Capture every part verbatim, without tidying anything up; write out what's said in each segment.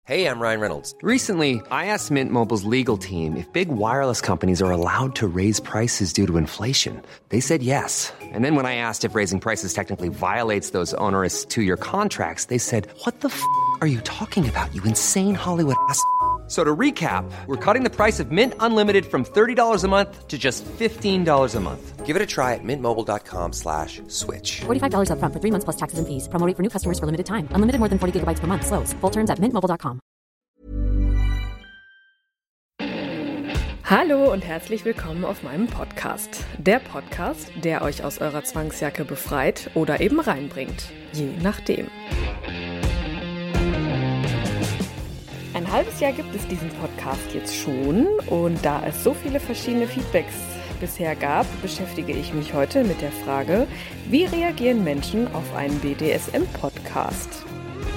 Hey, I'm Ryan Reynolds. Recently, I asked Mint Mobile's legal team if big wireless companies are allowed to raise prices due to inflation. They said yes. And then when I asked if raising prices technically violates those onerous two-year contracts, they said, what the f*** are you talking about, you insane Hollywood ass f- So to recap, we're cutting the price of Mint Unlimited from thirty dollars a month to just fifteen dollars a month. Give it a try at mintmobile.com slash switch. forty-five dollars up front for three months plus taxes and fees. Promo rate for new customers for limited time. Unlimited more than forty gigabytes per month. Slows full terms at mint mobile dot com. Hallo und herzlich willkommen auf meinem Podcast. Der Podcast, der euch aus eurer Zwangsjacke befreit oder eben reinbringt. Je nachdem. Ein halbes Jahr gibt es diesen Podcast jetzt schon und da es so viele verschiedene Feedbacks bisher gab, beschäftige ich mich heute mit der Frage, wie reagieren Menschen auf einen B D S M-Podcast?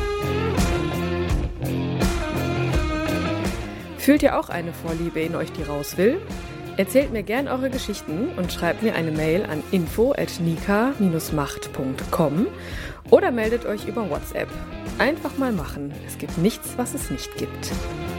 Fühlt ihr auch eine Vorliebe in euch, die raus will? Erzählt mir gern eure Geschichten und schreibt mir eine Mail an info at nika dash macht punkt com oder meldet euch über WhatsApp. Einfach mal machen. Es gibt nichts, was es nicht gibt.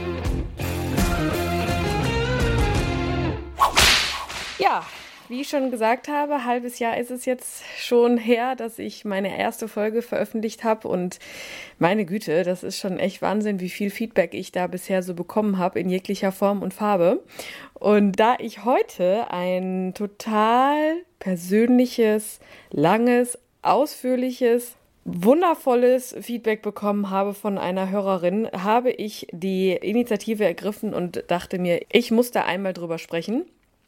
Ja, wie ich schon gesagt habe, halbes Jahr ist es jetzt schon her, dass ich meine erste Folge veröffentlicht habe und meine Güte, das ist schon echt Wahnsinn, wie viel Feedback ich da bisher so bekommen habe in jeglicher Form und Farbe. Und da ich heute ein total persönliches, langes, ausführliches, wundervolles Feedback bekommen habe von einer Hörerin, habe ich die Initiative ergriffen und dachte mir, ich muss da einmal drüber sprechen.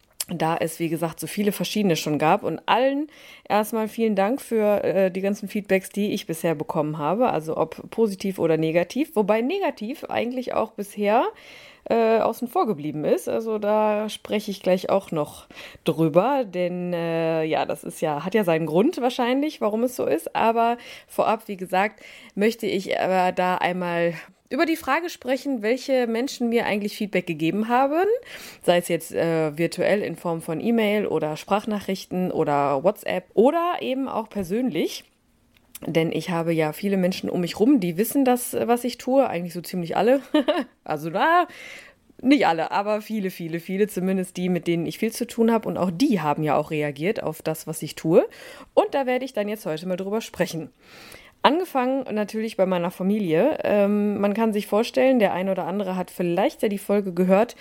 Da es, wie gesagt, so viele verschiedene schon gab und allen erstmal vielen Dank für äh, die ganzen Feedbacks, die ich bisher bekommen habe, also ob positiv oder negativ, wobei negativ eigentlich auch bisher äh, außen vor geblieben ist, also da spreche ich gleich auch noch drüber, denn äh, ja, das ist ja, hat ja seinen Grund wahrscheinlich, warum es so ist, aber vorab, wie gesagt, möchte ich aber da einmal über die Frage sprechen, welche Menschen mir eigentlich Feedback gegeben haben, sei es jetzt äh, virtuell in Form von E-Mail oder Sprachnachrichten oder WhatsApp oder eben auch persönlich. Denn ich habe ja viele Menschen um mich rum, die wissen das, was ich tue, eigentlich so ziemlich alle. Also na, nicht alle, aber viele, viele, viele, zumindest die, mit denen ich viel zu tun habe. Und auch die haben ja auch reagiert auf das, was ich tue. Und da werde ich dann jetzt heute mal drüber sprechen. Angefangen natürlich bei meiner Familie. Ähm, man kann sich vorstellen, der eine oder andere hat vielleicht ja die Folge gehört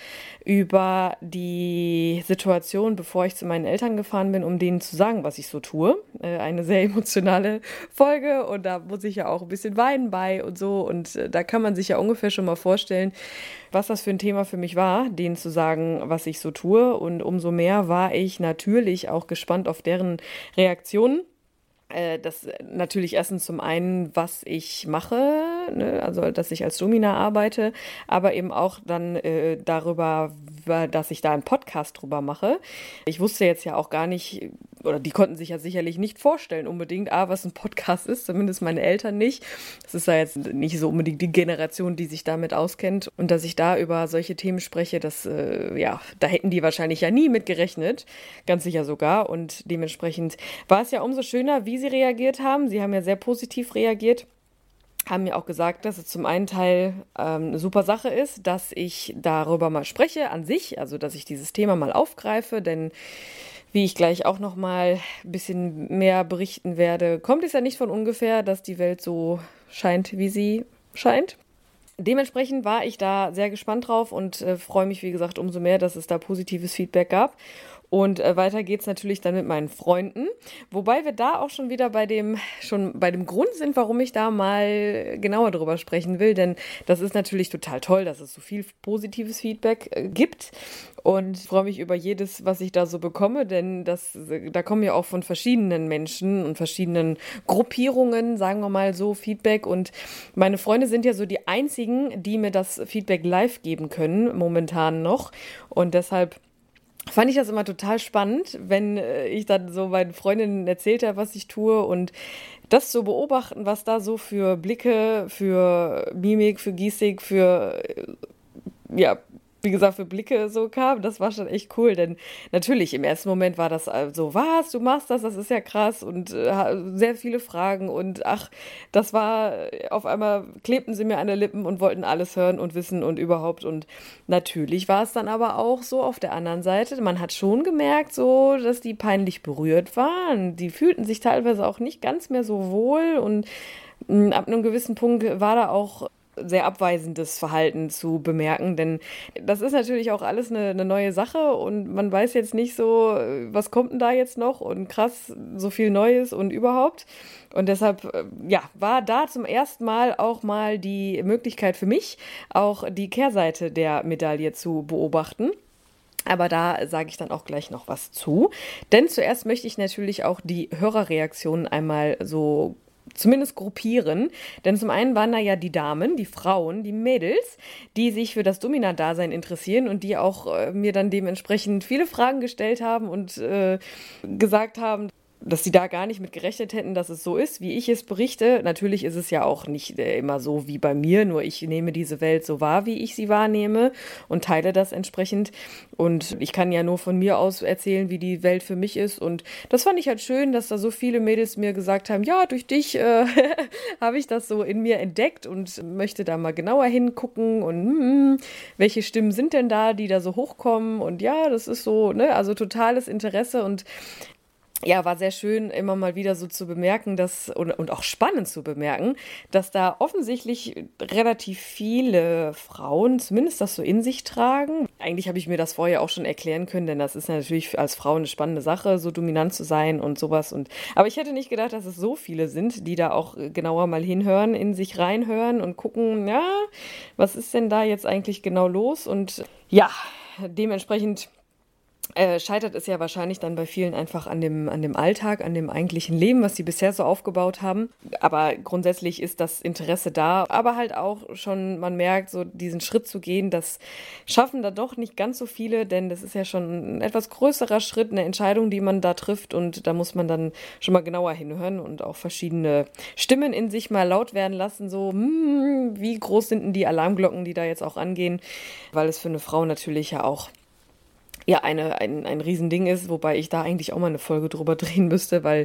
über die Situation, bevor ich zu meinen Eltern gefahren bin, um denen zu sagen, was ich so tue. Äh, eine sehr emotionale Folge und da muss ich ja auch ein bisschen weinen bei und so. Und äh, da kann man sich ja ungefähr schon mal vorstellen, was das für ein Thema für mich war, denen zu sagen, was ich so tue. Und umso mehr war ich natürlich auch gespannt auf deren Reaktionen. Das natürlich erstens zum einen, was ich mache, ne, also dass ich als Domina arbeite, aber eben auch dann äh, darüber, dass ich da einen Podcast drüber mache. Ich wusste jetzt ja auch gar nicht, oder die konnten sich ja sicherlich nicht vorstellen unbedingt, ah, was ein Podcast ist, zumindest meine Eltern nicht. Das ist ja jetzt nicht so unbedingt die Generation, die sich damit auskennt. Und dass ich da über solche Themen spreche, das, äh, ja, da hätten die wahrscheinlich ja nie mit gerechnet, ganz sicher sogar. Und dementsprechend war es ja umso schöner, wie sie reagiert haben. Sie haben ja sehr positiv reagiert, haben mir auch gesagt, dass es zum einen Teil ähm, eine super Sache ist, dass ich darüber mal spreche an sich, also dass ich dieses Thema mal aufgreife, denn wie ich gleich auch noch mal ein bisschen mehr berichten werde, kommt es ja nicht von ungefähr, dass die Welt so scheint, wie sie scheint. Dementsprechend war ich da sehr gespannt drauf und äh, freue mich, wie gesagt, umso mehr, dass es da positives Feedback gab. Und äh, weiter geht's natürlich dann mit meinen Freunden, wobei wir da auch schon wieder bei dem schon bei dem Grund sind, warum ich da mal genauer drüber sprechen will, denn das ist natürlich total toll, dass es so viel positives Feedback äh, gibt und ich freue mich über jedes, was ich da so bekomme, denn das da kommen ja auch von verschiedenen Menschen und verschiedenen Gruppierungen, sagen wir mal so, Feedback und meine Freunde sind ja so die einzigen, die mir das Feedback live geben können, momentan noch und deshalb fand ich das immer total spannend, wenn ich dann so meinen Freundinnen erzählt habe, was ich tue und das zu beobachten, was da so für Blicke, für Mimik, für Gestik, für ja, wie gesagt, für Blicke so kam, das war schon echt cool, denn natürlich im ersten Moment war das so, was, du machst das, das ist ja krass und äh, sehr viele Fragen und ach, das war, auf einmal klebten sie mir an den Lippen und wollten alles hören und wissen und überhaupt und natürlich war es dann aber auch so auf der anderen Seite, man hat schon gemerkt so, dass die peinlich berührt waren, die fühlten sich teilweise auch nicht ganz mehr so wohl und mh, ab einem gewissen Punkt war da auch sehr abweisendes Verhalten zu bemerken, denn das ist natürlich auch alles eine, eine neue Sache und man weiß jetzt nicht so, was kommt denn da jetzt noch und krass, so viel Neues und überhaupt und deshalb, ja, war da zum ersten Mal auch mal die Möglichkeit für mich, auch die Kehrseite der Medaille zu beobachten. Aber da sage ich dann auch gleich noch was zu, denn zuerst möchte ich natürlich auch die Hörerreaktionen einmal so zumindest gruppieren, denn zum einen waren da ja die Damen, die Frauen, die Mädels, die sich für das Domina-Dasein interessieren und die auch äh, mir dann dementsprechend viele Fragen gestellt haben und äh, gesagt haben, dass sie da gar nicht mit gerechnet hätten, dass es so ist, wie ich es berichte. Natürlich ist es ja auch nicht äh, immer so wie bei mir, nur ich nehme diese Welt so wahr, wie ich sie wahrnehme und teile das entsprechend. Und ich kann ja nur von mir aus erzählen, wie die Welt für mich ist. Und das fand ich halt schön, dass da so viele Mädels mir gesagt haben, ja, durch dich äh, habe ich das so in mir entdeckt und möchte da mal genauer hingucken und hm, welche Stimmen sind denn da, die da so hochkommen. Und ja, das ist so, ne, also totales Interesse und ja, war sehr schön, immer mal wieder so zu bemerken, dass und, und auch spannend zu bemerken, dass da offensichtlich relativ viele Frauen zumindest das so in sich tragen. Eigentlich habe ich mir das vorher auch schon erklären können, denn das ist natürlich als Frau eine spannende Sache, so dominant zu sein und sowas. Und aber ich hätte nicht gedacht, dass es so viele sind, die da auch genauer mal hinhören, in sich reinhören und gucken, ja, was ist denn da jetzt eigentlich genau los? Und ja, dementsprechend Äh, scheitert es ja wahrscheinlich dann bei vielen einfach an dem, an dem Alltag, an dem eigentlichen Leben, was sie bisher so aufgebaut haben. Aber grundsätzlich ist das Interesse da. Aber halt auch schon, man merkt, so diesen Schritt zu gehen, das schaffen da doch nicht ganz so viele, denn das ist ja schon ein etwas größerer Schritt, eine Entscheidung, die man da trifft. Und da muss man dann schon mal genauer hinhören und auch verschiedene Stimmen in sich mal laut werden lassen. So, hm, wie groß sind denn die Alarmglocken, die da jetzt auch angehen? Weil es für eine Frau natürlich ja auch ja, eine, ein, ein Riesending ist, wobei ich da eigentlich auch mal eine Folge drüber drehen müsste, weil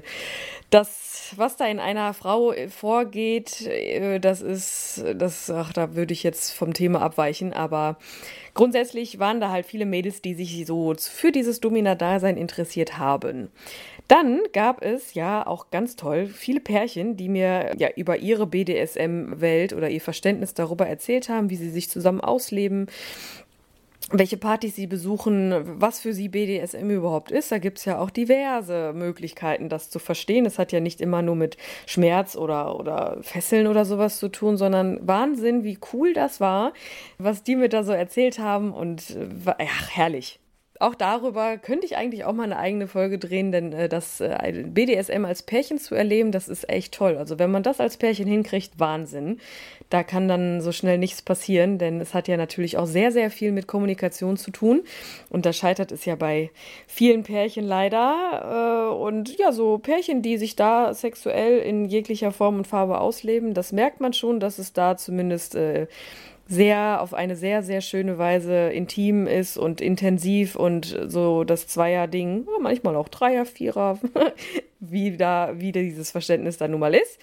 das, was da in einer Frau vorgeht, das ist, das, ach, da würde ich jetzt vom Thema abweichen, aber grundsätzlich waren da halt viele Mädels, die sich so für dieses Domina-Dasein interessiert haben. Dann gab es ja auch ganz toll viele Pärchen, die mir ja über ihre B D S M-Welt oder ihr Verständnis darüber erzählt haben, wie sie sich zusammen ausleben, welche Partys sie besuchen, was für sie B D S M überhaupt ist. Da gibt es ja auch diverse Möglichkeiten, das zu verstehen. Es hat ja nicht immer nur mit Schmerz oder, oder Fesseln oder sowas zu tun, sondern Wahnsinn, wie cool das war, was die mir da so erzählt haben und ach, herrlich. Auch darüber könnte ich eigentlich auch mal eine eigene Folge drehen, denn äh, das äh, B D S M als Pärchen zu erleben, das ist echt toll. Also wenn man das als Pärchen hinkriegt, Wahnsinn. Da kann dann so schnell nichts passieren, denn es hat ja natürlich auch sehr, sehr viel mit Kommunikation zu tun. Und da scheitert es ja bei vielen Pärchen leider. Äh, und ja, so Pärchen, die sich da sexuell in jeglicher Form und Farbe ausleben, das merkt man schon, dass es da zumindest äh, sehr auf eine sehr, sehr schöne Weise intim ist und intensiv und so das Zweier-Ding, manchmal auch Dreier, Vierer, wie da, wie dieses Verständnis da nun mal ist.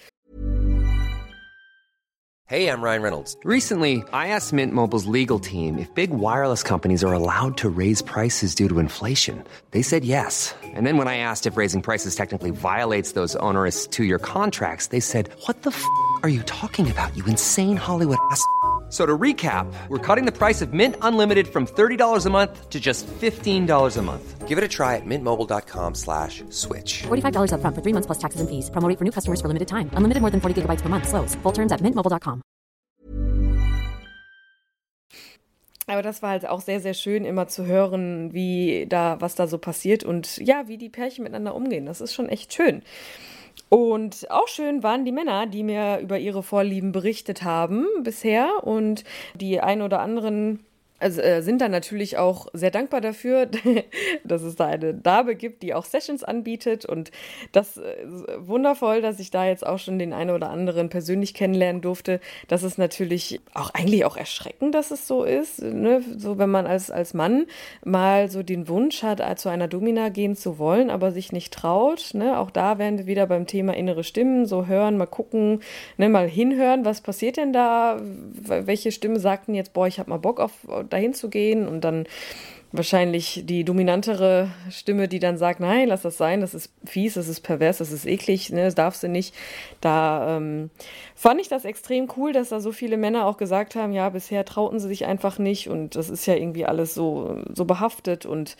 Hey, I'm Ryan Reynolds. Recently, I asked Mint Mobile's legal team if big wireless companies are allowed to raise prices due to inflation. They said yes. And then when I asked if raising prices technically violates those onerous two-year contracts, they said, what the f*** are you talking about, you insane Hollywood ass f- So to recap, we're cutting the price of Mint Unlimited from thirty dollars a month to just fifteen dollars a month. Give it a try at mintmobile.com slash switch. forty-five dollars up front for three months plus taxes and fees. Promo rate for new customers for limited time. Unlimited more than forty gigabytes per month. Slows full terms at mint mobile dot com. Aber das war halt auch sehr, sehr schön, immer zu hören, wie da, was da so passiert und ja, wie die Pärchen miteinander umgehen. Das ist schon echt schön. Und auch schön waren die Männer, die mir über ihre Vorlieben berichtet haben bisher und die ein oder anderen Also äh, sind dann natürlich auch sehr dankbar dafür, dass es da eine Dame gibt, die auch Sessions anbietet und das äh, wundervoll, dass ich da jetzt auch schon den einen oder anderen persönlich kennenlernen durfte. Das ist natürlich auch eigentlich auch erschreckend, dass es so ist, ne? So wenn man als, als Mann mal so den Wunsch hat, zu einer Domina gehen zu wollen, aber sich nicht traut, ne? Auch da wären wir wieder beim Thema innere Stimmen, so hören, mal gucken, ne? Mal hinhören, was passiert denn da, welche Stimme sagt denn jetzt, boah, ich habe mal Bock auf dahin zu gehen und dann wahrscheinlich die dominantere Stimme, die dann sagt, nein, lass das sein, das ist fies, das ist pervers, das ist eklig, ne, das darfst du nicht. Da ähm, fand ich das extrem cool, dass da so viele Männer auch gesagt haben, ja, bisher trauten sie sich einfach nicht und das ist ja irgendwie alles so, so behaftet und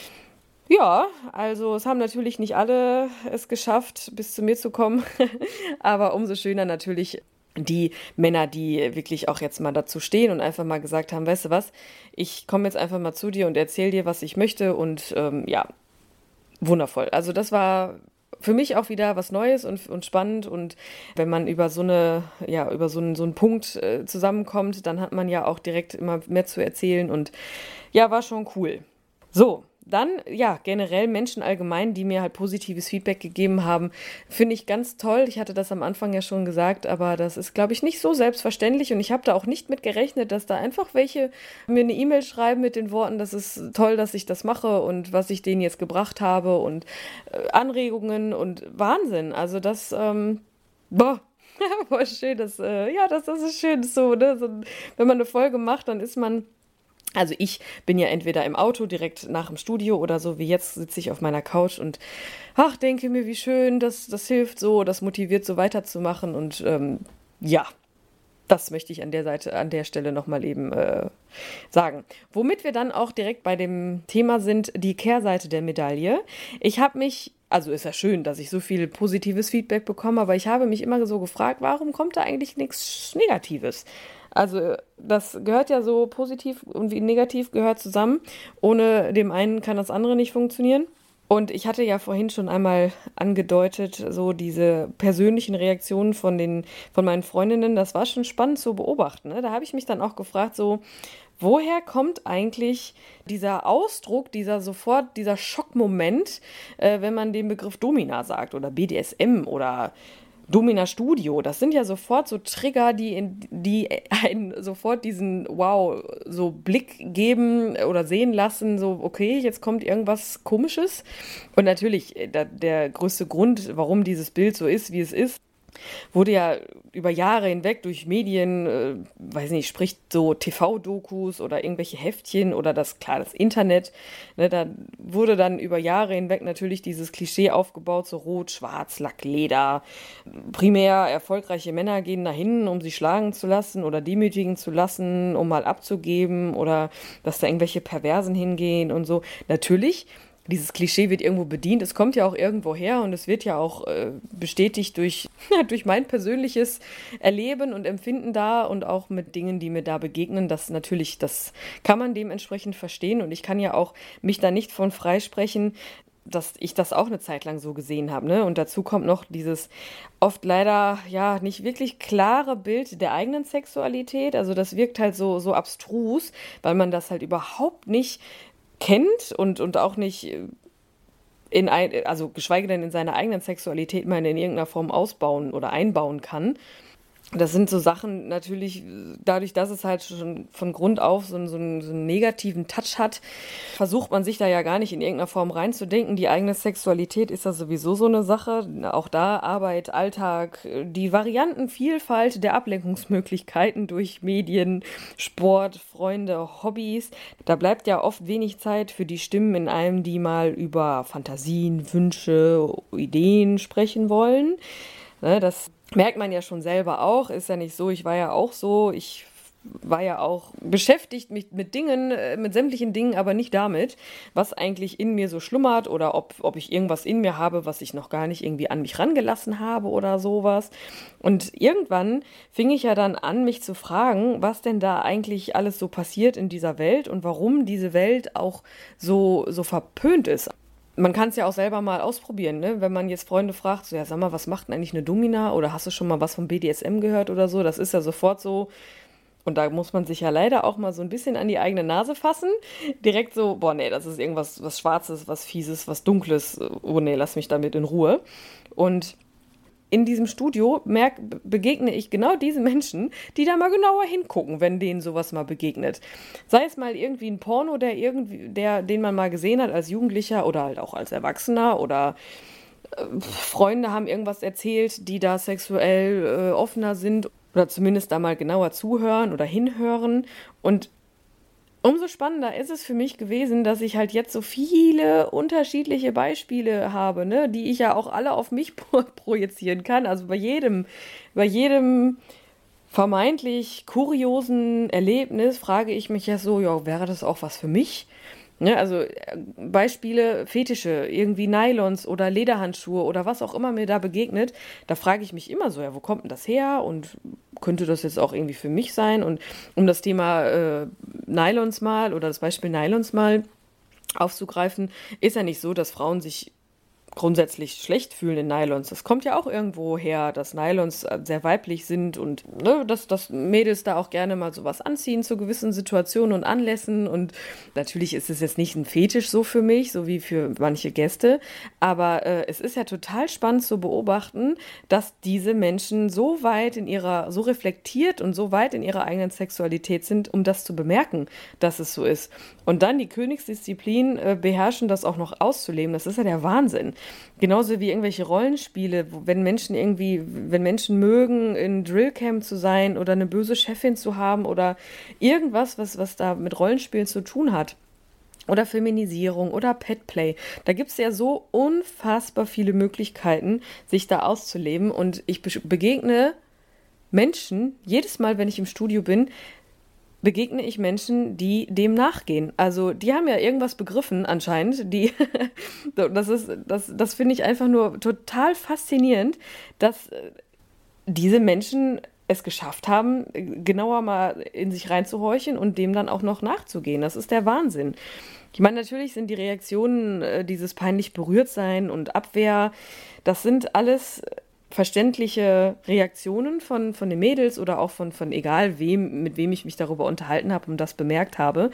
ja, also es haben natürlich nicht alle es geschafft, bis zu mir zu kommen, aber umso schöner natürlich die Männer, die wirklich auch jetzt mal dazu stehen und einfach mal gesagt haben, weißt du was, ich komme jetzt einfach mal zu dir und erzähle dir, was ich möchte und ähm, ja, wundervoll. Also das war für mich auch wieder was Neues und, und spannend und wenn man über so eine, ja, über so einen, so einen Punkt äh, zusammenkommt, dann hat man ja auch direkt immer mehr zu erzählen und ja, war schon cool. So. Dann, ja, generell Menschen allgemein, die mir halt positives Feedback gegeben haben, finde ich ganz toll. Ich hatte das am Anfang ja schon gesagt, aber das ist, glaube ich, nicht so selbstverständlich und ich habe da auch nicht mit gerechnet, dass da einfach welche mir eine E-Mail schreiben mit den Worten, das ist toll, dass ich das mache und was ich denen jetzt gebracht habe und äh, Anregungen und Wahnsinn. Also das, ähm, boah. Voll schön, das, äh, ja, das, das ist schön, so, ne? So, wenn man eine Folge macht, dann ist man Also ich bin ja entweder im Auto direkt nach dem Studio oder so, wie jetzt sitze ich auf meiner Couch und ach, denke mir, wie schön, das, das hilft so, das motiviert so weiterzumachen und ähm, ja, das möchte ich an der Seite, an der Stelle nochmal eben äh, sagen. Womit wir dann auch direkt bei dem Thema sind, die Kehrseite der Medaille. Ich habe mich, also ist ja schön, dass ich so viel positives Feedback bekomme, aber ich habe mich immer so gefragt, warum kommt da eigentlich nichts Negatives? Also das gehört ja so positiv und wie negativ gehört zusammen. Ohne dem einen kann das andere nicht funktionieren. Und ich hatte ja vorhin schon einmal angedeutet, so diese persönlichen Reaktionen von den, von meinen Freundinnen, das war schon spannend zu beobachten, ne? Da habe ich mich dann auch gefragt, so, woher kommt eigentlich dieser Ausdruck, dieser sofort, dieser Schockmoment, äh, wenn man den Begriff Domina sagt oder B D S M oder Domina Studio, das sind ja sofort so Trigger, die, in, die einen sofort diesen Wow, so Blick geben oder sehen lassen, so okay, jetzt kommt irgendwas Komisches. Und natürlich, der, der größte Grund, warum dieses Bild so ist, wie es ist, wurde ja über Jahre hinweg durch Medien, äh, weiß nicht, spricht so T V-Dokus oder irgendwelche Heftchen oder das, klar, das Internet, ne, da wurde dann über Jahre hinweg natürlich dieses Klischee aufgebaut, so Rot, Schwarz, Lack, Leder. Primär erfolgreiche Männer gehen dahin, um sich schlagen zu lassen oder demütigen zu lassen, um mal abzugeben oder dass da irgendwelche Perversen hingehen und so. Natürlich, dieses Klischee wird irgendwo bedient, es kommt ja auch irgendwo her und es wird ja auch äh, bestätigt durch, durch mein persönliches Erleben und Empfinden da und auch mit Dingen, die mir da begegnen, das natürlich, das kann man dementsprechend verstehen und ich kann ja auch mich da nicht von freisprechen, dass ich das auch eine Zeit lang so gesehen habe, ne? Und dazu kommt noch dieses oft leider ja nicht wirklich klare Bild der eigenen Sexualität, also das wirkt halt so, so abstrus, weil man das halt überhaupt nicht kennt und, und auch nicht in ein, also geschweige denn in seiner eigenen Sexualität mal in irgendeiner Form ausbauen oder einbauen kann. Das sind so Sachen natürlich, dadurch, dass es halt schon von Grund auf so einen, so einen, so einen negativen Touch hat, versucht man sich da ja gar nicht in irgendeiner Form reinzudenken. Die eigene Sexualität ist ja sowieso so eine Sache. Auch da Arbeit, Alltag, die Variantenvielfalt der Ablenkungsmöglichkeiten durch Medien, Sport, Freunde, Hobbys. Da bleibt ja oft wenig Zeit für die Stimmen in einem, die mal über Fantasien, Wünsche, Ideen sprechen wollen. Das merkt man ja schon selber auch, ist ja nicht so, ich war ja auch so, ich war ja auch beschäftigt mit, mit Dingen, mit sämtlichen Dingen, aber nicht damit, was eigentlich in mir so schlummert oder ob, ob ich irgendwas in mir habe, was ich noch gar nicht irgendwie an mich rangelassen habe oder sowas. Und irgendwann fing ich ja dann an, mich zu fragen, was denn da eigentlich alles so passiert in dieser Welt und warum diese Welt auch so, so verpönt ist. Man kann es ja auch selber mal ausprobieren, ne? Wenn man jetzt Freunde fragt, so, ja, sag mal, was macht denn eigentlich eine Domina? Oder hast du schon mal was vom B D S M gehört oder so? Das ist ja sofort so, Und da muss man sich ja leider auch mal so ein bisschen an die eigene Nase fassen. Direkt so, boah, nee, das ist irgendwas was Schwarzes, was Fieses, was Dunkles. Oh nee, lass mich damit in Ruhe. Und in diesem Studio merk, begegne ich genau diese Menschen, die da mal genauer hingucken, wenn denen sowas mal begegnet. Sei es mal irgendwie ein Porno, der irgendwie, der, den man mal gesehen hat als Jugendlicher oder halt auch als Erwachsener, oder äh, Freunde haben irgendwas erzählt, die da sexuell äh, offener sind oder zumindest da mal genauer zuhören oder hinhören. Und umso spannender ist es für mich gewesen, dass ich halt jetzt so viele unterschiedliche Beispiele habe, ne, die ich ja auch alle auf mich pro- projizieren kann. Also bei jedem, bei jedem vermeintlich kuriosen Erlebnis frage ich mich ja so, ja, wäre das auch was für mich? Ne, also äh, Beispiele, Fetische, irgendwie Nylons oder Lederhandschuhe oder was auch immer mir da begegnet, da frage ich mich immer so, ja, wo kommt denn das her und könnte das jetzt auch irgendwie für mich sein? Und um das Thema äh, Nylons mal oder das Beispiel Nylons mal aufzugreifen, ist ja nicht so, dass Frauen sich grundsätzlich schlecht fühlen in Nylons. Das kommt ja auch irgendwo her, dass Nylons sehr weiblich sind und ne, dass, dass Mädels da auch gerne mal sowas anziehen zu gewissen Situationen und Anlässen. Und natürlich ist es jetzt nicht ein Fetisch so für mich, so wie für manche Gäste, aber äh, es ist ja total spannend zu beobachten, dass diese Menschen so weit in ihrer, so reflektiert und so weit in ihrer eigenen Sexualität sind, um das zu bemerken, dass es so ist. Und dann die Königsdisziplin äh, beherrschen, das auch noch auszuleben. Das ist ja der Wahnsinn. Genauso wie irgendwelche Rollenspiele, wo, wenn Menschen irgendwie, wenn Menschen mögen, in Drillcamp zu sein oder eine böse Chefin zu haben oder irgendwas, was, was da mit Rollenspielen zu tun hat. Oder Feminisierung oder Petplay. Da gibt es ja so unfassbar viele Möglichkeiten, sich da auszuleben. Und ich be- begegne Menschen, jedes Mal, wenn ich im Studio bin, begegne ich Menschen, die dem nachgehen. Also die haben ja irgendwas begriffen anscheinend. Die das ist, das, das finde ich einfach nur total faszinierend, dass diese Menschen es geschafft haben, genauer mal in sich reinzuhorchen und dem dann auch noch nachzugehen. Das ist der Wahnsinn. Ich meine, natürlich sind die Reaktionen, dieses peinlich berührt sein und Abwehr, das sind alles verständliche Reaktionen von, von den Mädels oder auch von, von egal wem, mit wem ich mich darüber unterhalten habe und das bemerkt habe.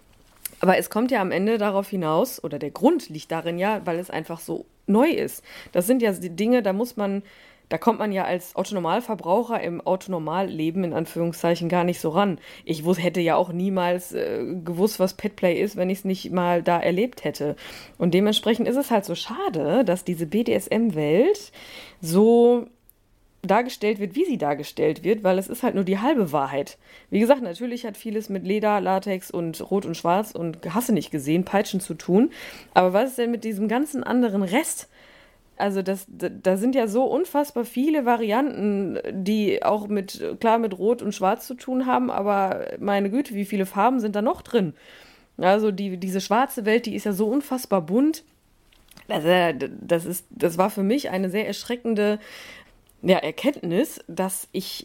Aber es kommt ja am Ende darauf hinaus, oder der Grund liegt darin ja, weil es einfach so neu ist. Das sind ja die Dinge, da muss man, da kommt man ja als Autonormalverbraucher im Autonormalleben in Anführungszeichen gar nicht so ran. Ich wus- hätte ja auch niemals äh, gewusst, was Petplay ist, wenn ich es nicht mal da erlebt hätte. Und dementsprechend ist es halt so schade, dass diese B D S M-Welt so dargestellt wird, wie sie dargestellt wird, weil es ist halt nur die halbe Wahrheit. Wie gesagt, natürlich hat vieles mit Leder, Latex und Rot und Schwarz und hast du nicht gesehen, Peitschen zu tun. Aber was ist denn mit diesem ganzen anderen Rest? Also das, da sind ja so unfassbar viele Varianten, die auch mit, klar mit Rot und Schwarz zu tun haben, aber meine Güte, wie viele Farben sind da noch drin? Also die, diese schwarze Welt, die ist ja so unfassbar bunt. Das, das, ist, das war für mich eine sehr erschreckende ja, Erkenntnis, dass ich,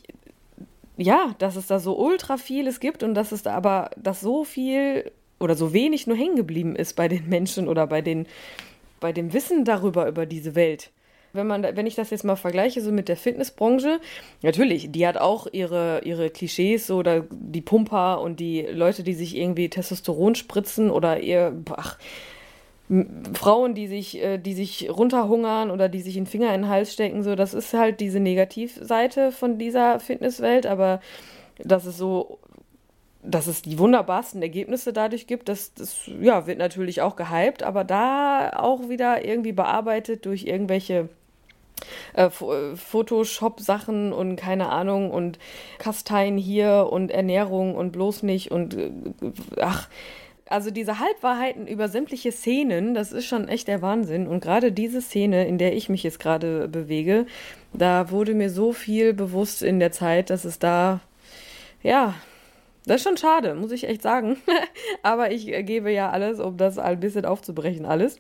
ja, dass es da so ultra vieles gibt und dass es da aber, dass so viel oder so wenig nur hängen geblieben ist bei den Menschen oder bei den bei dem Wissen darüber, über diese Welt. Wenn man, wenn ich das jetzt mal vergleiche so mit der Fitnessbranche, natürlich, die hat auch ihre, ihre Klischees, so oder die Pumper und die Leute, die sich irgendwie Testosteron spritzen oder ihr, ach, Frauen, die sich, die sich runterhungern oder die sich einen Finger in den Hals stecken, so, das ist halt diese Negativseite von dieser Fitnesswelt, aber das ist so, dass es die wunderbarsten Ergebnisse dadurch gibt, das, das ja, wird natürlich auch gehypt, aber da auch wieder irgendwie bearbeitet durch irgendwelche äh, Photoshop-Sachen und keine Ahnung und Kasteien hier und Ernährung und bloß nicht und äh, ach, also diese Halbwahrheiten über sämtliche Szenen, das ist schon echt der Wahnsinn. Und gerade diese Szene, in der ich mich jetzt gerade bewege, da wurde mir so viel bewusst in der Zeit, dass es da, ja, das ist schon schade, muss ich echt sagen. Aber ich gebe ja alles, um das ein bisschen aufzubrechen, alles.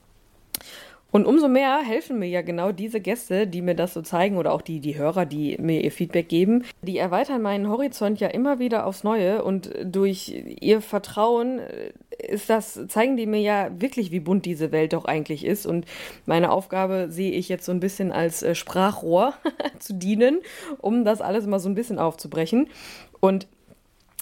Und umso mehr helfen mir ja genau diese Gäste, die mir das so zeigen oder auch die, die Hörer, die mir ihr Feedback geben. Die erweitern meinen Horizont ja immer wieder aufs Neue und durch ihr Vertrauen ist das, zeigen die mir ja wirklich, wie bunt diese Welt doch eigentlich ist. Und meine Aufgabe sehe ich jetzt so ein bisschen als Sprachrohr zu dienen, um das alles mal so ein bisschen aufzubrechen. Und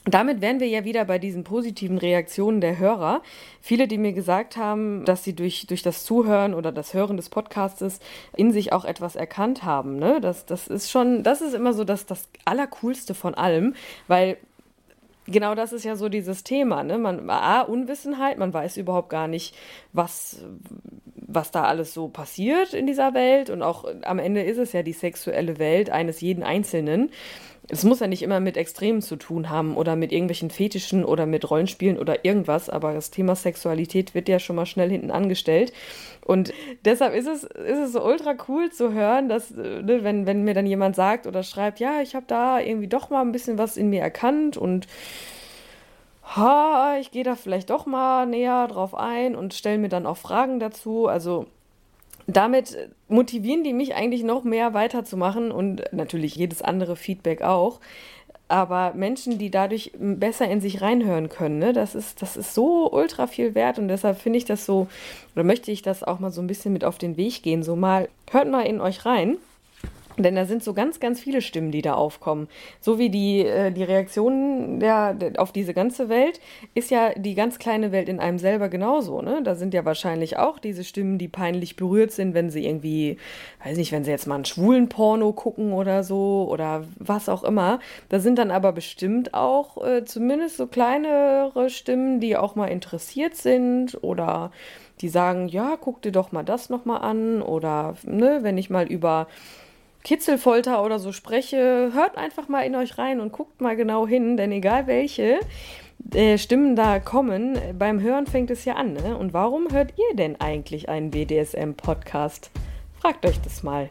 Damit wären wir ja wieder bei diesen positiven Reaktionen der Hörer. Viele, die mir gesagt haben, dass sie durch, durch das Zuhören oder das Hören des Podcastes in sich auch etwas erkannt haben. Ne? Das, das ist schon, das ist immer so das, das Allercoolste von allem, weil genau das ist ja so dieses Thema. Ne? Man, A, Unwissenheit, man weiß überhaupt gar nicht, was, was da alles so passiert in dieser Welt. Und auch am Ende ist es ja die sexuelle Welt eines jeden Einzelnen. Es muss ja nicht immer mit Extremen zu tun haben oder mit irgendwelchen Fetischen oder mit Rollenspielen oder irgendwas, aber das Thema Sexualität wird ja schon mal schnell hinten angestellt. Und deshalb ist es, ist es so ultra cool zu hören, dass, ne, wenn, wenn mir dann jemand sagt oder schreibt, ja, ich habe da irgendwie doch mal ein bisschen was in mir erkannt und ha, ich gehe da vielleicht doch mal näher drauf ein und stelle mir dann auch Fragen dazu. Also damit motivieren die mich eigentlich noch mehr weiterzumachen und natürlich jedes andere Feedback auch. Aber Menschen, die dadurch besser in sich reinhören können, ne, das ist, das ist so ultra viel wert und deshalb finde ich das so, oder möchte ich das auch mal so ein bisschen mit auf den Weg gehen. So mal, hört mal in euch rein. Denn da sind so ganz, ganz viele Stimmen, die da aufkommen. So wie die, äh, die Reaktionen der, der, auf diese ganze Welt, ist ja die ganz kleine Welt in einem selber genauso. Ne? Da sind ja wahrscheinlich auch diese Stimmen, die peinlich berührt sind, wenn sie irgendwie, weiß nicht, wenn sie jetzt mal einen schwulen Porno gucken oder so oder was auch immer. Da sind dann aber bestimmt auch äh, zumindest so kleinere Stimmen, die auch mal interessiert sind oder die sagen, ja, guck dir doch mal das nochmal an oder ne, wenn ich mal über Kitzelfolter oder so spreche, hört einfach mal in euch rein und guckt mal genau hin, denn egal welche äh, Stimmen da kommen, beim Hören fängt es ja an. Ne? Und warum hört ihr denn eigentlich einen B D S M-Podcast? Fragt euch das mal.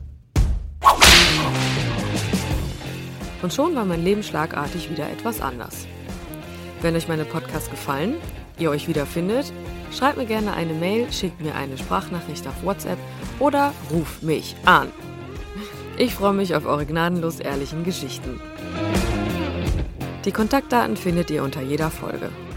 Und schon war mein Leben schlagartig wieder etwas anders. Wenn euch meine Podcasts gefallen, ihr euch wiederfindet, schreibt mir gerne eine Mail, schickt mir eine Sprachnachricht auf WhatsApp oder ruft mich an. Ich freue mich auf eure gnadenlos ehrlichen Geschichten. Die Kontaktdaten findet ihr unter jeder Folge.